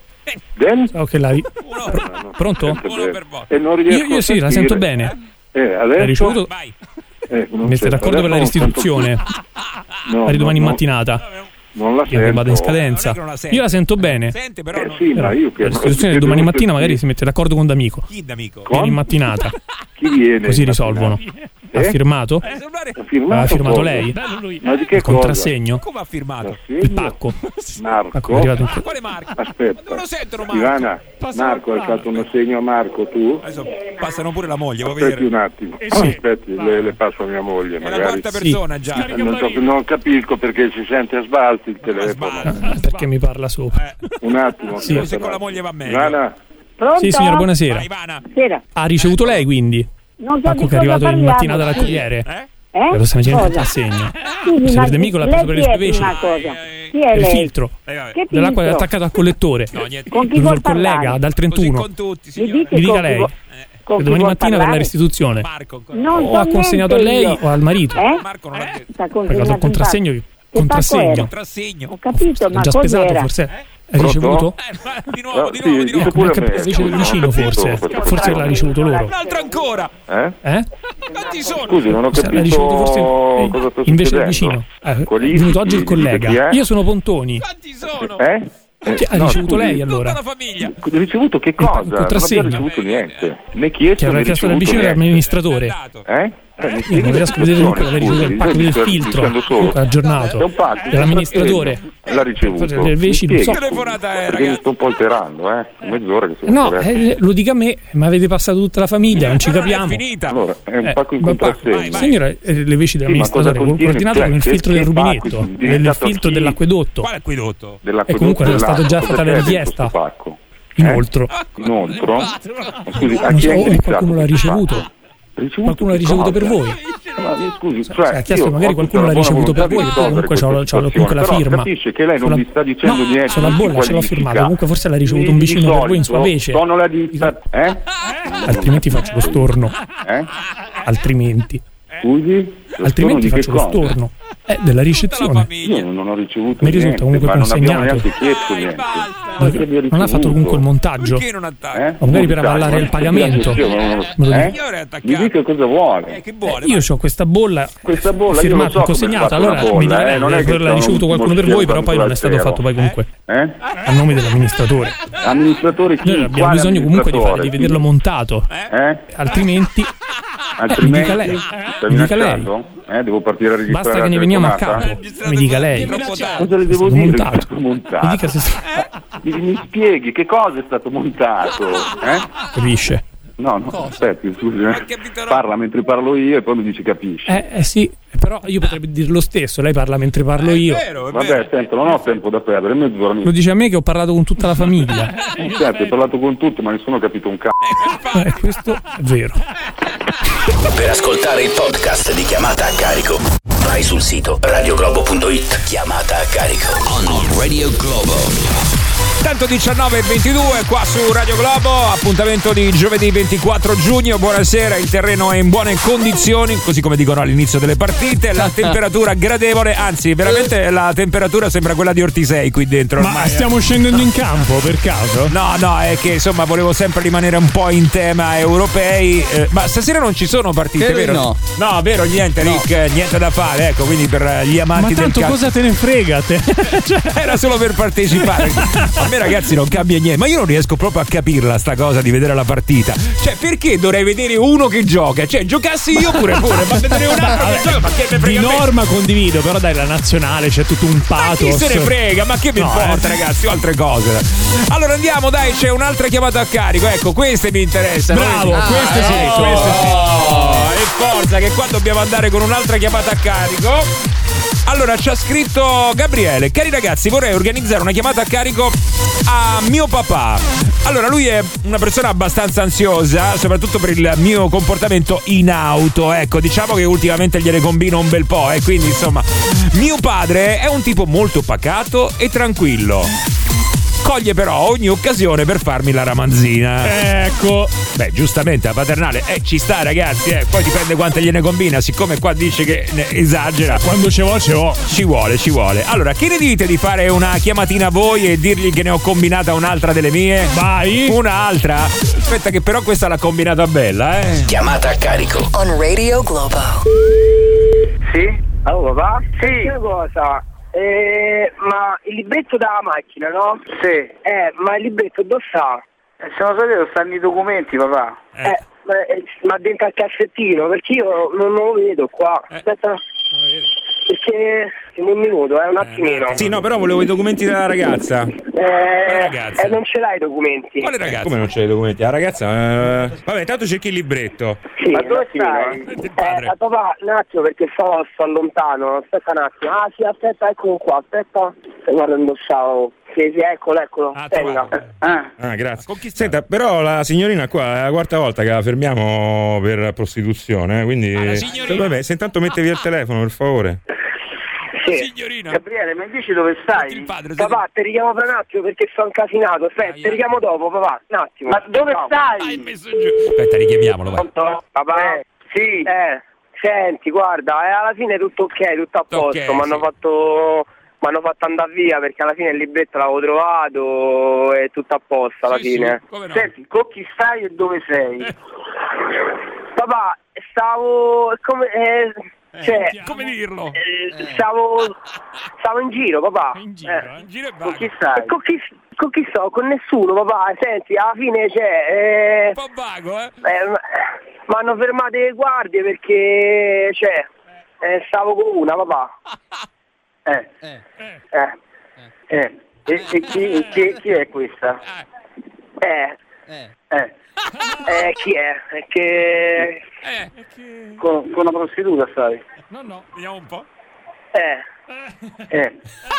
Del? So che la... Uno, Pro- no, pronto? Uno per volta. E non riesco Io, io sì, la sento bene. Eh, adesso? L'hai ricevuto? Vai. Eh, non Mi stai sento. d'accordo per la Adesso non restituzione? sento- No, La di domani no, no, mattinata? Non la Che sento. vada in scadenza. Non è che non la sente. Io la sento bene. Sente, però Eh non... sì, ma io che La restituzione del domani mattina magari si mette d'accordo con D'Amico. Chi d'amico? Viene in mattinata. Chi viene? Così in risolvono. mattinata? Ha Eh? firmato? Eh, cellulare- Ha firmato, Ha firmato cosa? lei? Ma di che Il contrassegno? Come ha firmato? Il pacco. Marco. Pacco è arrivato in que- Quale Marco? Aspetta. Non lo sentono Marco. Ivana, Marco, hai fatto un assegno a Marco tu? Adesso passano pure la moglie, vuoi Aspetti vedere? un attimo. Eh sì. Aspetti, le, le passo a mia moglie È la magari. quarta persona già. Eh, Non, so- non capisco perché si sente a sbalzi il telefono. Ah, perché mi parla sopra. Un attimo. Sì. aspetta Se un con la attimo. moglie va meglio. Ivana, Pronto? Sì, signora, buonasera. Vai, Ivana. Sera. Ha ricevuto lei quindi? Non so Pacco di che è arrivato cosa in parliamo. mattinata dal Corriere? Eh? Eh? Per lo stamattina il Cosa? contrassegno. Scusi, Il ma signor D'Amico l'ha preso per le lei sue chi è veci. una cosa? Chi è Il lei? filtro Eh, vabbè. Che dell'acqua è filtro? attaccato al collettore. No, niente. Con chi Preso vuol il collega parlare? dal Così trentuno. con tutti, Mi signore. dica Mi dica con chi lei. vuol- con Che chi domani vuol mattina per la parlare? restituzione. Marco ancora. Non O so ha consegnato a niente lei io. o al marito. Eh? Marco non l'ha detto. Sta Ha pagato consegnato il contrassegno. in pacco. Che Contrassegno. pacco Contrassegno. Ho capito, ma Già spesato cos'era? forse? Hai ricevuto? Eh, ma di nuovo, di sì, nuovo, di dica nuovo. pure Come a me. capito, invece del vicino forse. Forse l'ha ricevuto loro. Un altro ancora. eh? Eh? Quanti sono? Scusi, non ho Forse l'ha capito ricevuto forse cosa sta invece del succedendo. vicino. Eh, è Quali- venuto oggi il dica chi collega. è? Io sono Pontoni. Quanti sono? Eh? Chi ha No, ricevuto scusi, lei allora? Tutta la famiglia. Ho ricevuto che cosa? Non contrassegno. abbiamo ricevuto niente. Né Che chiesto aveva né chiesto dal ricevuto vicino niente. dell'amministratore. Eh? Eh, mi Io spieghi non la riesco a vedere comunque situazione, aveva ricevuto il scusi, pacco io del sto filtro dicendo solo. aggiornato È un pacco, dell'amministratore. L'ha ricevuto. Del vicino, Mi non so. spieghi, Telefonata è, perché mi ragazzi. sto un po' alterando, eh? Mezz'ora che sono No, alterando. eh, lo dica a me, ma avete passato tutta la famiglia, non ci Però non capiamo. è finita. Allora, è un Eh, pacco in ma pacco, contrassegno. signora, eh, le veci dell'amministratore cosa contiene? coordinato con il Cioè, filtro che- del che pacco? rubinetto, del Indirizzato a filtro chi? dell'acquedotto. Quale acquedotto? Dell'acquedotto E comunque era stata già dell'acqua. fatta la Cosa c'è richiesta. in questo pacco? Inoltre, Inoltre? Scusi, a non chi so, è o indirizzato qualcuno l'ha questo ricevuto. pacco? Ricevuto Qualcuno l'ha che ricevuto cosa? per voi. Ma mi scusi, Cioè, cioè, ha chiesto io magari ho qualcuno tutta l'ha la ricevuto buona per voi, volontà di comunque risolvere c'ho, c'ho questa comunque la situazione, firma. però capisce che lei non Sulla- mi sta dicendo no, niente sulla di bolla ce l'ho qualifica. firmata, comunque forse l'ha ricevuto un Di vicino per voi in sua solito vece. sono la ditta, eh? Altrimenti faccio lo storno. Eh? Altrimenti. Scusi? Lo Altrimenti storno di faccio che lo cosa? storno. Eh, della ricezione. Io non ho ricevuto Mi risulta niente, comunque ma non abbiamo consegnato. neanche chiesto niente. Ma Perché mi ha non ha fatto comunque il montaggio. Perché non attacca? Eh? O magari per Montaggio, avallare il ma pagamento. io non- Me lo Eh? dico. Io ero attaccato. Mi dica cosa vuole. Eh, che vuole? Eh, Io ho questa bolla, Questa bolla io lo firmata, so come consegnata, è fatta allora una bolla, mi dica eh, lei, non è che l'ha sono ricevuto un qualcuno per voi, però poi non è stato zero. fatto poi comunque Eh? a nome dell'amministratore. Amministratore chi? Noi abbiamo Quale bisogno comunque di, fare, di amministratore? vederlo montato, Eh? altrimenti Altrimenti mi dica lei. mi stai Mi dica lei. minacciando? Eh, devo partire a registrare Basta che la ne veniamo a telefonata? capo. Mi dica lei. Troppo tardi. Cosa le devo stato dire? montato. È stato montato. Mi dica se Mi, mi spieghi che cosa è stato montato? Eh? capisce. No, no, aspetti, scusi. eh. Parla mentre parlo io e poi mi dici capisci. Eh, eh sì, però io potrei dire lo stesso, lei parla mentre parlo io. Vabbè, sento, non ho tempo da perdere, mezz'ora mi... Lo dice a me che ho parlato con tutta la famiglia. Certo, ho parlato con tutti, ma nessuno ha capito un cazzo. Eh, questo è vero. Per ascoltare il podcast di Chiamata a Carico, vai sul sito radioglobo punto it. Chiamata a Carico on Radio Globo. Tanto diciannove e ventidue qua su Radio Globo, appuntamento di giovedì ventiquattro giugno. Buonasera, il terreno è in buone condizioni, così come dicono all'inizio delle partite, la temperatura gradevole, anzi veramente la temperatura sembra quella di Ortisei qui dentro ormai. Ma stiamo scendendo in campo per caso? No, no, è che insomma volevo sempre rimanere un po' in tema europei, eh, ma stasera non ci sono partite, Che vero? no. No, vero, niente, No. Rick, niente da fare, ecco, quindi per gli Ma amanti del tanto calcio cosa te ne frega te? Cioè, era solo per partecipare. A me ragazzi non cambia niente, ma io non riesco proprio a capirla sta cosa di vedere la partita. Cioè, perché dovrei vedere uno che gioca? Cioè, giocassi io pure pure, ma vedere un altro che gioca, ma che me di frega a me? norma condivido, però dai, la nazionale c'è tutto un Ma pathos. chi se ne frega? Ma che mi No, importa, eh. ragazzi? Ho altre cose. Allora andiamo, dai, c'è un'altra chiamata a carico. Ecco, queste mi interessano. Bravo, Ah, queste sì, oh, queste sì. E forza, che qua dobbiamo andare con un'altra chiamata a carico. Allora, ci ha scritto Gabriele: cari ragazzi, vorrei organizzare una chiamata a carico a mio papà. Allora, lui è una persona abbastanza ansiosa, soprattutto per il mio comportamento in auto. Ecco, diciamo che ultimamente gliene combino un bel po', e eh, quindi insomma, mio padre è un tipo molto pacato e tranquillo. coglie però ogni occasione per farmi la ramanzina. Ecco. Beh, giustamente la paternale, eh, ci sta ragazzi, eh. Poi dipende quante gliene combina, siccome qua dice che ne esagera. Quando ci vuole, ci vuole. Ci vuole, ci vuole. Allora, che ne dite di fare una chiamatina a voi e dirgli che ne ho combinata un'altra delle mie? Vai. Un'altra? Aspetta che però questa l'ha combinata bella, eh. Chiamata a carico. On Radio Globo. Sì? Allora, va? Sì. Una cosa, eh, ma il libretto della macchina, no? Sì. Eh, ma il libretto dove sta? Eh, se non sapete, stanno i documenti, papà. Eh, eh ma, eh, ma dentro al cassettino, perché io non, non lo vedo qua. Eh. Aspetta. Perché in un minuto, eh, un attimino. Sì, no, però volevo i documenti della ragazza. Eh, ragazza? eh non ce l'hai i documenti. Quale ragazza? Come non c'è i documenti? La ragazza. Eh... Vabbè, intanto cerchi il libretto. Sì, ma dove stai? Il padre. Eh, papà, un attimo perché sto, sto lontano. Aspetta un attimo. Ah sì, aspetta, eccolo qua, aspetta. Guarda, indossavo. Sì, sì, eccolo, eccolo. Ah, Tenga. Ah, ah, grazie. Senta, però la signorina qua è la quarta volta che la fermiamo per prostituzione, eh, quindi. Ah, la signorina. Vabbè, se intanto mette via il telefono, per favore. Sì. Signorina. Gabriele, mi dici dove stai? Il padre, Papà, ti richiamo per un attimo perché sto incasinato. Aspetta, ti richiamo dopo, papà. Un attimo. Ma dove Hai stai? messo giù. Aspetta, richiamiamolo, vai. Pronto? Papà? Eh, sì. Eh, senti, guarda, eh, alla fine tutto ok, tutto a posto. Ok, Mi hanno sì. fatto. Mi hanno fatto andare via perché alla fine il libretto l'avevo trovato e tutto a posto alla Sì, fine. sì, come no. Senti, con chi stai e dove sei? Papà, stavo. Come. Eh, cioè, Come dirlo? eh, stavo. Stavo in giro, papà. In giro, Eh. in giro e Con chi vago. stai? Con chi, con chi sto? Con nessuno, papà. Senti, alla fine c'è. Un po' vago, eh? Eh, mi hanno fermato le guardie perché. Cioè. Eh, stavo con una, papà. Eh. Eh. Eh. Eh. E, e chi, chi, chi è questa? Eh. Eh. Eh, chi è? È che. Eh. Con, con una prostituta stai? No, no, vediamo un po'. Eh. Eh.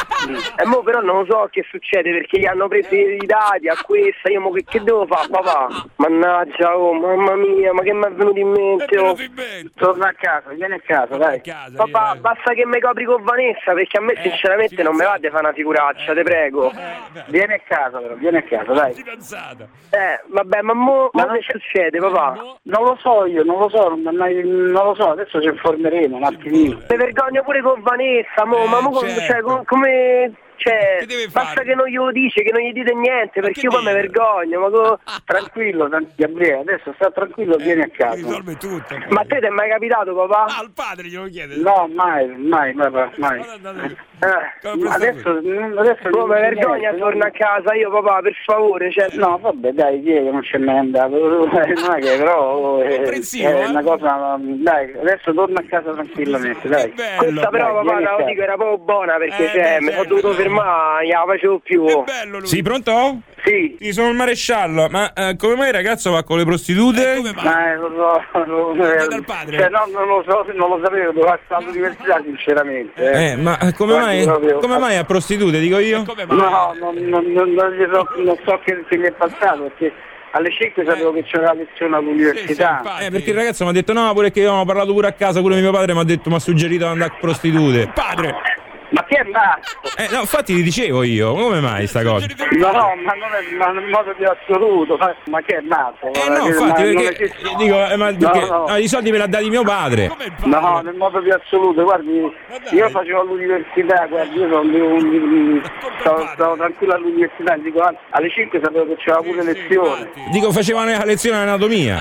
E mo però non lo so che succede perché gli hanno preso i dati a questa, io mo che, che devo fare, papà? Mannaggia, oh mamma mia, ma che mi è venuto in mente? Oh. Torna a casa, vieni a casa, dai. casa, Papà, io- basta che mi copri con Vanessa perché a me sinceramente non mi va di fare una figuraccia, te prego. Vieni a casa però, vieni a casa, dai. Fidanzata. Eh, vabbè, ma mo, ma che succede, papà? Non lo so io, non lo so, non, non lo so, adesso ci informeremo un attimino. Mi vergogno pure con Vanessa, mo, Eh, ma mo com- certo. cioè, com- come... Cioè, Che deve basta fare? che non glielo dice, che non gli dite niente, perché io poi mi deve? vergogno, ma co- tranquillo, tran- Gabriele, adesso sta tranquillo, vieni a casa. Risolve tutto. Ma a te ti è mai capitato, papà? Ah, al padre glielo chiede. No, mai, mai, papà, mai. Guarda, andate- Eh, Come adesso, adesso oh, mi vergogna torno a casa io, papà, per favore, cioè... No, vabbè, dai, chi è che non c'è mai andato? Non è che però è, Comprensivo, è eh? una cosa... Dai, adesso torno a casa tranquillamente, dai. bello. Questa però, Dai, papà, vieni te a lo casa. dico, era proprio buona perché, Eh, cioè, beh, mi sono certo, dovuto certo. fermare, non la facevo più. Che bello lui. Sì, pronto? Sì. Sì, sono il maresciallo, ma eh, come mai il ragazzo va con le prostitute? Eh, come mai? Ma eh, lo so, lo, È dal padre? cioè, no, non lo so, non lo sapevo, dove va stato all'università sinceramente. Eh. Eh, ma eh, come Guardi, mai? proprio- Come mai a prostitute, dico io? Come mai? No, non, non, non, non, gli so, non so che, che gli è passato perché alle cinque sapevo che c'era la lezione all'università. Sì, sì, Eh, perché il ragazzo mi ha detto no, pure che io ho parlato pure a casa, pure mio padre mi ha detto, mi ha suggerito di andare a prostitute. Padre. Ma che è matto? Eh, no, infatti ti dicevo io, come mai sta cosa? No, ma non è ma in modo più assoluto, ma, ma che è matto? Eh no, infatti, perché dico, eh, ma perché, No, no. no, i soldi me li ha dati mio padre. Come il padre? No, nel modo più assoluto, guardi, dai. io facevo all'università, guardi, io sono, un- stavo, stavo tranquillo all'università, dico, anzi, alle cinque sapevo che c'era pure lezione. Dico, facevano la lezione di anatomia.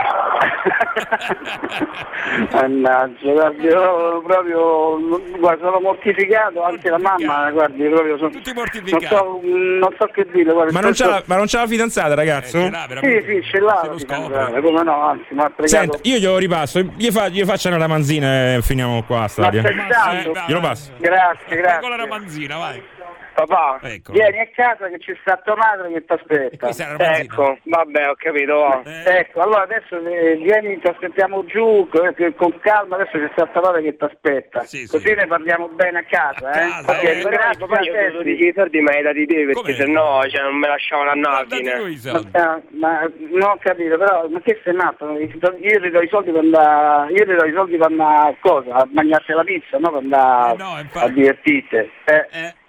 Mannaggia, guardi, io proprio, guarda, sono mortificato, anche la mamma, guardi, proprio sono... Tutti Non mortificati. so, non so che dire, guarda. Ma non c'ha, sto- la- ma non c'ha la fidanzata, ragazzo? Eh, ce l'ha Sì, veramente. sì, ce l'ha, Se lo la scopre. fidanzata, come no, anzi, mi ha pregato. Senta, io glielo ripasso, gli, fa, gli faccio una ramanzina e finiamo qua Ma storia. aspettate. Eh, vai, Glielo vai. passo. Grazie, Vai con la grazie. ramanzina, vai. Papà, Ecco. vieni a casa che ci sta tua madre che ti aspetta. questa è la ramanzina. Ecco, vabbè, ho capito. va. Eh. Ecco, allora adesso eh, vieni, ti aspettiamo giù co- che- con calma, adesso ci sta tua madre che ti aspetta. Sì, sì. Così ne parliamo bene a casa, A eh? casa, Ok, eh. grazie, papà, io devo dire che i soldi mi hai dati te perché Come? sennò cioè, non me lasciavano andare alla Guardate fine. lui i soldi. Ma, ma non ho capito, però, ma che sei matto? Io ti do i soldi per andare, io ti do i soldi per andare a cosa? A mangiarsi la pizza, no? Per andare Eh, no, infatti. a divertirti. Eh. Eh. Io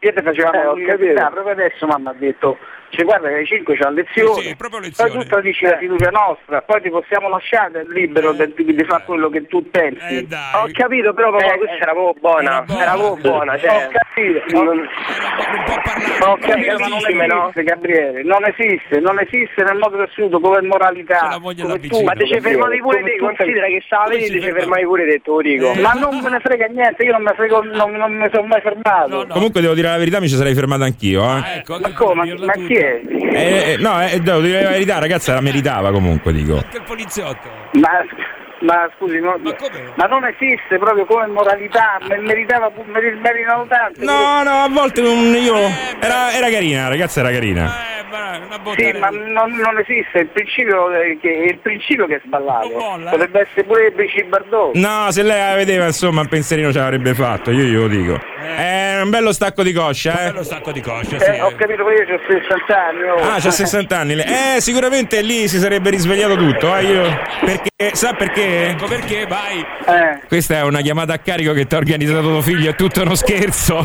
io te facevamo eh, l'università, proprio adesso mamma ha detto, cioè guarda che alle cinque c'è lezione, sì, sì, proprio lezione. Poi tutta dici la fiducia nostra, poi ti possiamo lasciare libero di, di fare quello che tu pensi. Eh, dai. Ho capito, però papà, eh, questa era proprio buona, era proprio buona, cioè, ho capito, non, ho capito, ma non esiste, Gabriele, non esiste, non esiste nel modo assoluto come moralità, come tu, ma te ci fermavi pure te, considera che stava lì, te ci fermavi pure te, te lo dico. Ma non me ne frega niente, io non mi frego, non, non mi sono mai fermato. No, no. Comunque devo dire la verità, mi ci sarei fermato anch'io, eh. Ah, ecco, ma come? Ma, ma chi è? Eh, eh, no, eh, devo dire la verità, ragazza, la meritava comunque, dico. Anche il poliziotto. Ma, ma scusi, no, ma, ma non esiste proprio come moralità, meritava, meritava tanto. No, no, a volte non, io... Era, era carina, la ragazza era carina. Sì, ma non, non esiste il principio che è il principio che è sballato. Potrebbe essere pure il principio Bardot. No, se lei la vedeva, insomma, un pensierino ce l'avrebbe fatto, io glielo dico. È un bello stacco di coscia, eh. Un bello stacco di coscia, eh, sì. Ho capito che io ho sessanta anni. Oh. Ah, c'ha sessanta anni. Eh, sicuramente lì si sarebbe risvegliato tutto, eh. Io... Perché, sa perché? Ecco perché, vai. Eh. Questa è una chiamata a carico che ti ha organizzato tuo figlio, è tutto uno scherzo.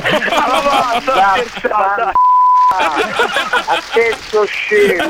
A terzo scemo.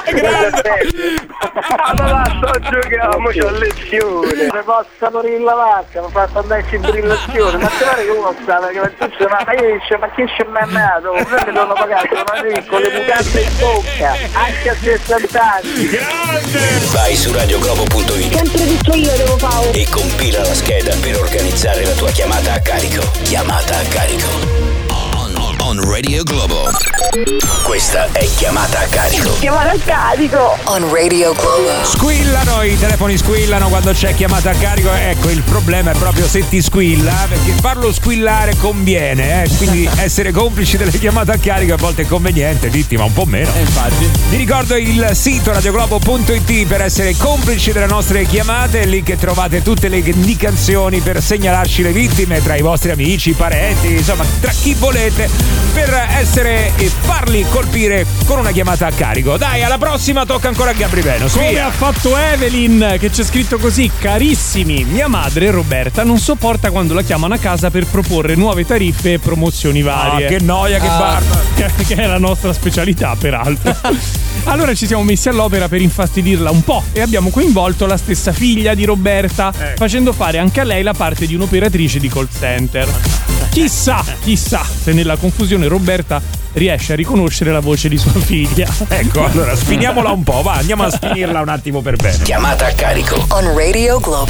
Allora sto giocando, c'ho lezione. Mi posso morire la vacca, mi fa andare in fibrillazione. Ma te pare che uno stava che tu ma io dice ma che c'è mannato? Io mi sono pagato una con le mutande in bocca, anche a sessanta anni. Grande! Vai su radio globo punto it. Sempre detto io devo fare. E compila la scheda per organizzare la tua chiamata a carico. Chiamata a carico. On Radio Globo. Questa è chiamata a carico. Chiamata a carico. On Radio Globo. Squillano, i telefoni squillano quando c'è chiamata a carico. Ecco, il problema è proprio se ti squilla, perché farlo squillare conviene, eh? Quindi essere complici delle chiamate a carico a volte è conveniente, vittima un po' meno. E infatti. Vi ricordo il sito radio globo punto it per essere complici delle nostre chiamate, è lì che trovate tutte le indicazioni per segnalarci le vittime tra i vostri amici, parenti, insomma, tra chi volete, per essere e farli colpire con una chiamata a carico. Dai, alla prossima tocca ancora a Gabri Venus. Come via. ha fatto Evelyn, che c'è scritto così: carissimi, mia madre Roberta non sopporta quando la chiamano a casa per proporre nuove tariffe e promozioni varie. Ah, che noia, che ah, barba. Che è la nostra specialità, peraltro. Allora ci siamo messi all'opera per infastidirla un po' e abbiamo coinvolto la stessa figlia di Roberta, eh. facendo fare anche a lei la parte di un'operatrice di call center. Chissà, chissà se nella confusione Roberta riesce a riconoscere la voce di sua figlia. Ecco, allora spiniamola un po', va, andiamo a spinirla un attimo per bene. Chiamata a carico. On Radio Globo.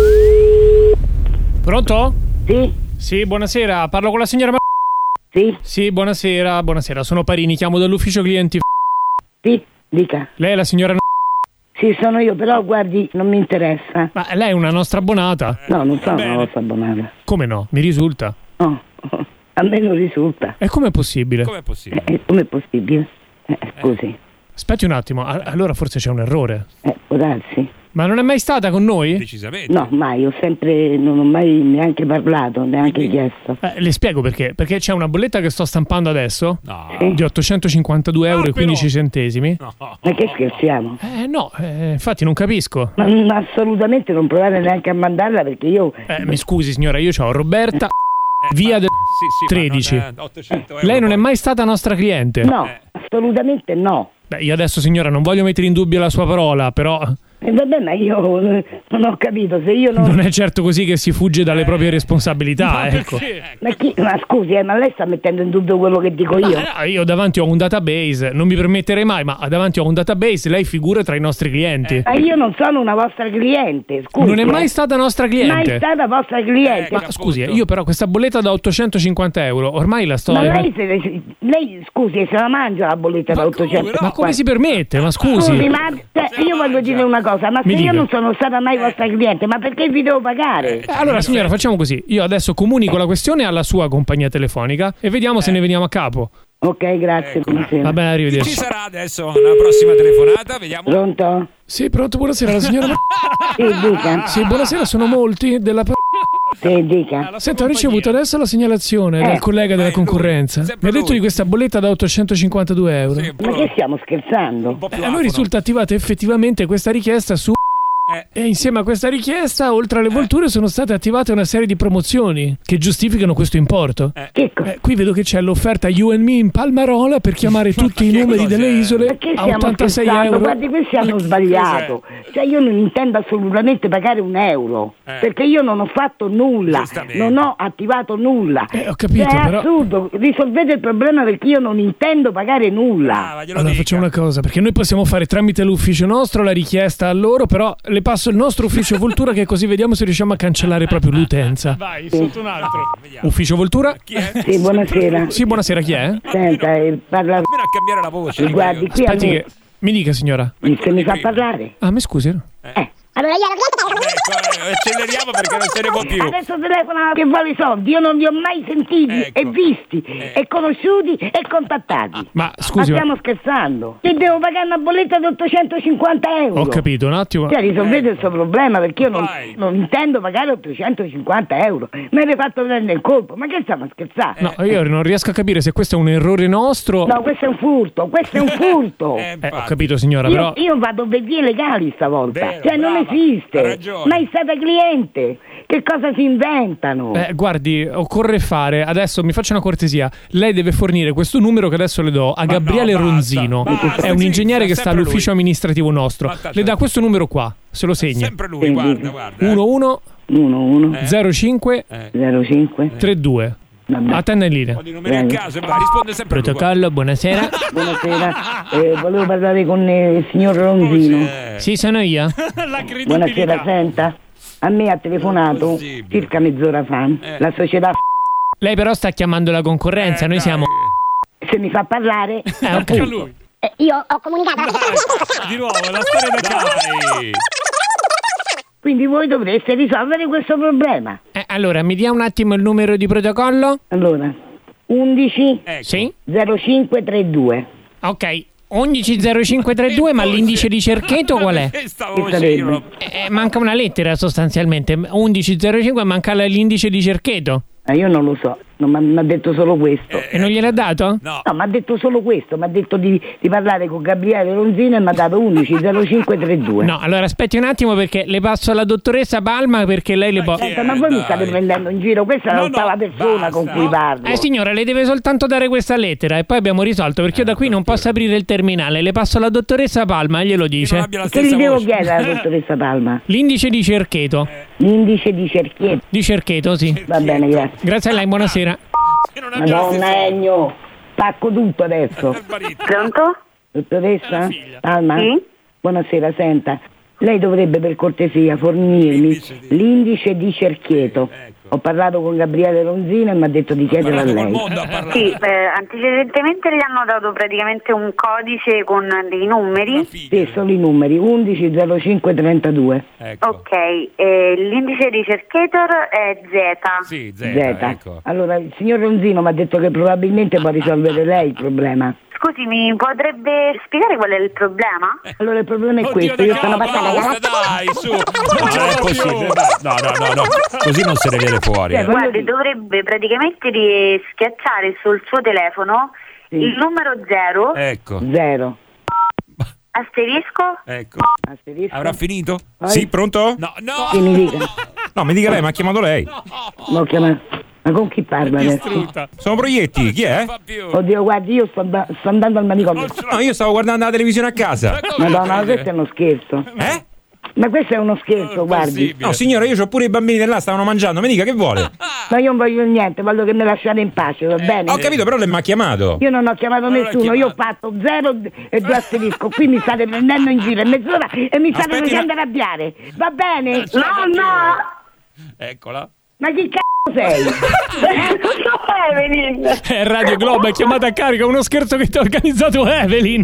Pronto? Sì. Sì, buonasera, parlo con la signora Mar- Sì. Sì, buonasera, buonasera, sono Parini, chiamo dall'ufficio clienti. Sì, dica. Lei è la signora Sì, sono io, però guardi, non mi interessa. Ma lei è una nostra abbonata? No, non sono una vostra abbonata. Come no? Mi risulta. No, a me non risulta. E com'è possibile? Com'è possibile? Eh, com'è possibile? Eh, scusi. Aspetti un attimo, a- allora forse c'è un errore. Eh, può darsi. Ma non è mai stata con noi? Decisamente. No, mai, ho sempre, non ho mai neanche parlato, neanche chiesto. Eh, le spiego perché. Perché c'è una bolletta che sto stampando adesso No. di ottocentocinquantadue euro e Ah, però. quindici centesimi. No. Ma che scherziamo? Eh no, eh, infatti non capisco. Ma, ma assolutamente non provare neanche a mandarla perché io... Eh, mi scusi signora, io ho Roberta, via del Sì, sì, tredici. ma non è ottocento euro Lei non è poi. mai stata nostra cliente? No, assolutamente no. Beh, io adesso signora non voglio mettere in dubbio la sua parola, però E vabbè, ma io eh, non ho capito, se io non... non è certo così che si fugge dalle proprie responsabilità, ecco. Ma, chi... ma scusi, eh, ma lei sta mettendo in dubbio quello che dico io? Ma, no, io davanti ho un database, non mi permetterei mai, ma davanti ho un database, lei figura tra i nostri clienti. Ma io non sono una vostra cliente, scusi. Non è mai eh. stata nostra cliente. Mai stata vostra cliente. Ma scusi, io però questa bolletta da ottocentocinquanta euro ormai la sto... Ma lei, se, lei scusi, se la mangia la bolletta da ottocento? Ma come si permette? Ma scusi. Scusi, ma cioè, io voglio dire una cosa, ma Mi se io dica. non sono stata mai vostra cliente, ma perché vi devo pagare? Eh, Allora signora, facciamo così. Io adesso comunico la questione alla sua compagnia telefonica e vediamo se ne veniamo a capo. Ok, grazie, buonasera. Va bene, Chi arrivederci. ci sarà adesso? La prossima telefonata, vediamo. Pronto? Sì, pronto, buonasera, la signora. Sì, dica. Sì, buonasera, sono molti della... Sì, dica. Senta, ho ricevuto adesso la segnalazione Eh. dal collega della Eh, lui, concorrenza. Mi sempre ha detto lui. di questa bolletta da ottocentocinquantadue euro. Sì, Ma che stiamo scherzando? un po' più Eh, a noi afono. risulta attivata effettivamente questa richiesta su E insieme a questa richiesta, oltre alle volture, sono state attivate una serie di promozioni che giustificano questo importo. Eh, qui vedo che c'è l'offerta You and Me in Palmarola per chiamare tutti i numeri delle isole Perché a siamo ottantasei scherzando? euro. Guardi, questi hanno sbagliato. Cioè io non intendo assolutamente pagare un euro, Eh. perché io non ho fatto nulla, Giustamente. non ho attivato nulla. Eh, ho capito, Cioè, è però- assurdo, risolvete il problema perché io non intendo pagare nulla. Allora facciamo una cosa, perché noi possiamo fare tramite l'ufficio nostro la richiesta a loro, però le passo il nostro ufficio Voltura, che così vediamo se riusciamo a cancellare proprio l'utenza. Vai, sotto un altro. Ufficio Voltura? Chi è? Sì, buonasera. Sì, buonasera, chi è? Senta, eh, parla... Almeno a cambiare la voce. Guardi, qui a Aspetti me... che... Mi dica, signora. Se mi fa parlare? Ah, mi scusi. Eh. Allora io Ecco, acceleriamo perché non se ne può più. Adesso telefona che vuole i soldi, io non li ho mai sentiti Ecco. e visti e conosciuti e contattati. Ma scusi, Ma ma- stiamo scherzando? Che devo pagare una bolletta di ottocentocinquanta euro? Ho capito, un attimo. Cioè risolvete Eh. il suo problema, perché io non, non intendo pagare ottocentocinquanta euro. Me l'hai fatto prendere il colpo, ma che stiamo a scherzare? No, io non riesco a capire se questo è un errore nostro. No, questo è un furto, questo è un furto. Eh, ho capito, signora, Io, però... io vado per vie legali stavolta, Vero, cioè non brava, esiste, ha ragione. mai stata cliente, che cosa si inventano? Eh, guardi, occorre fare, adesso mi faccia una cortesia, lei deve fornire questo numero che adesso le do a Gabriele Ronzino, basta, è un sì, ingegnere che sta sempre all'ufficio amministrativo nostro, Fantastico. le dà questo numero qua, se lo segna. Sempre lui, guarda, guarda. uno uno uno uno zero cinque zero cinque tre due. Attende in linea. Di numeri a caso e va, risponde sempre lui. Protocollo, buonasera. Buonasera, eh, volevo parlare con eh, il signor Ronzino. Sì, sono io. Buonasera, senta, a me ha telefonato circa mezz'ora fa la società. Lei però sta chiamando la concorrenza, noi siamo... Se mi fa parlare, Eh, ok. Eh, io ho comunicato. Di nuovo, la storia da Cai. Quindi voi dovreste risolvere questo problema. Eh, allora, mi dia un attimo il numero di protocollo? Allora, undici Sì? zero cinque trentadue. Ok, undici zero cinque trentadue, ma l'indice di cercheto qual è? Che sarebbe? Eh, manca una lettera sostanzialmente. undici zero cinque manca l- l'indice di cercheto. Eh, io non lo so, non mi ha detto solo questo. E non gliel'ha dato? No, mi ha detto solo questo, mi ha detto di, di parlare con Gabriele Ronzino e mi ha dato undici zero cinque trentadue. No, allora aspetti un attimo perché le passo alla dottoressa Palma perché lei le può... Senta, ma voi mi state prendendo in giro, questa è No, l'ottava no, persona con cui parlo. Eh signora, le deve soltanto dare questa lettera e poi abbiamo risolto perché io da qui non posso aprire il terminale. Le passo alla dottoressa Palma e glielo dice. Che gli devo chiedere alla dottoressa Palma? L'indice di cercheto. L'indice di cercheto. Di cercheto, sì. Va bene, grazie. Grazie a lei, buonasera. Madonna Ennio, stacco tutto adesso. Pronto? Dottoressa Palma? Sì? Buonasera, senta, lei dovrebbe per cortesia fornirmi l'indice di cerchieto. Ho parlato con Gabriele Ronzino e mi ha detto di chiedere a lei. Sì, eh, antecedentemente gli hanno dato praticamente un codice con dei numeri. Sì, solo i numeri, undici zero cinque trentadue. Ok, eh, l'indice di cercator è Z. Sì, Z. Allora, il signor Ronzino mi ha detto che probabilmente può risolvere lei il problema. Scusi, mi potrebbe spiegare qual è il problema? Allora, il problema è questo, io sono passata da... Dai, su. Non è possibile. No, no, no, no. Così non se ne viene fuori. eh. Guardi, dovrebbe praticamente di schiacciare sul suo telefono il numero zero. Ecco. Zero. Asterisco. Ecco. Asterisco. Avrà finito? Sì, pronto? No, no. Sì, mi dica. No, mi dica lei, mi ha chiamato lei. L'ho chiamato. Ma con chi parla adesso? Sono Proietti, chi è? Oddio, guardi, io sto, da- sto andando al manicomio. No, io stavo guardando la televisione a casa. Madonna, ma questo è uno scherzo. Eh? Ma questo è uno scherzo, guardi. No, signora, io ho pure i bambini di là, stavano mangiando. Mi dica che vuole. Ma io non voglio niente, voglio che mi lasciate in pace, va bene? Ho capito, però lei mi ha chiamato. Io non ho chiamato nessuno, io ho fatto zero e due asterisco. Qui mi state prendendo in giro, è mezz'ora e mi state Aspetti, facendo arrabbiare. Va bene? No, no! Eccola. Ma chi c***o sei? Evelyn. È Radio Globo, è chiamata a carica, uno scherzo che ti ha organizzato Evelyn.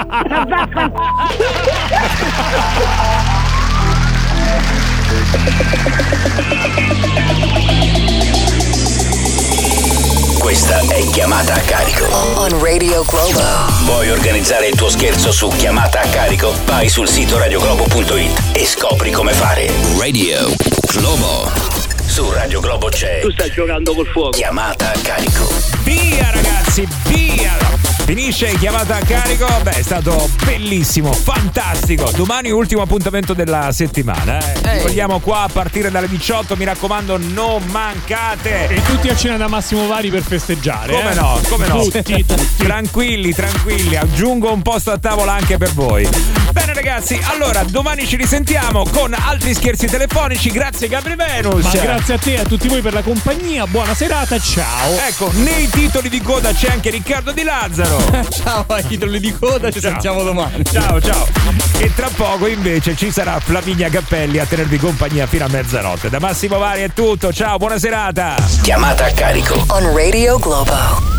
Questa è Chiamata a carico. On Radio Globo. Vuoi organizzare il tuo scherzo su Chiamata a carico? Vai sul sito radioglobo punto it e scopri come fare. Radio Globo. Su Radio Globo c'è. Tu stai giocando col fuoco. Chiamata a carico. Via ragazzi, via! Finisce chiamata a carico. Beh, è stato bellissimo, fantastico. Domani ultimo appuntamento della settimana. Eh. Vi vogliamo qua a partire dalle diciotto. Mi raccomando, non mancate. E tutti a cena da Massimo Vari per festeggiare. Come eh? no, come no. Tutti, tutti. Tranquilli, tranquilli. Aggiungo un posto a tavola anche per voi. Bene ragazzi, allora domani ci risentiamo con altri scherzi telefonici. Grazie Gabri Venus. Ma grazie a te e a tutti voi per la compagnia. Buona serata, ciao. Ecco, nei titoli di coda c'è anche Riccardo Di Lazzaro. Ciao ai titoli di coda, ci Ciao. sentiamo domani. Ciao, ciao. E tra poco invece ci sarà Flaminia Cappelli a tenervi compagnia fino a mezzanotte. Da Massimo Vari è tutto. Ciao, buona serata. Chiamata a carico. On Radio Globo.